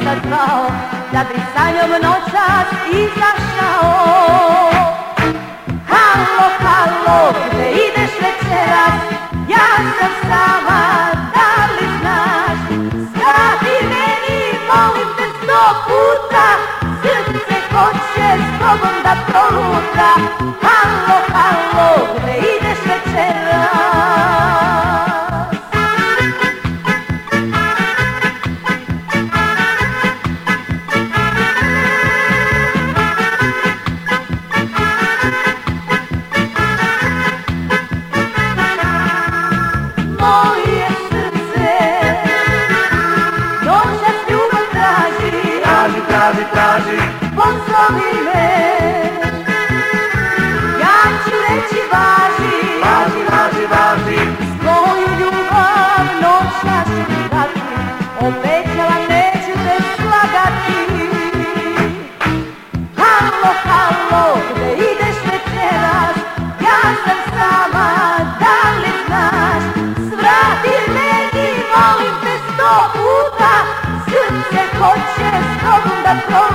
sam zvao, da bi sa njom noćas izašao. Halo, halo, gde ideš večeras? Ja sam sama, da li znaš? Skrati meni, molim te 100 puta, srce hoće s tobom da proluta. Halo, halo, gde ideš večeras? Moje srce noćas ljubav traži, Traži, traži, traži, pozovi me. Ja ću reći važi, važi, važi, važi. svoju ljubav noćas ću dati, obećala neću te slagati. Halo, halo, gde ideš večeras? Ja sam sama, da li znaš? Svrati meni, molim te 100 puta, srce hoće s tobom da prođe.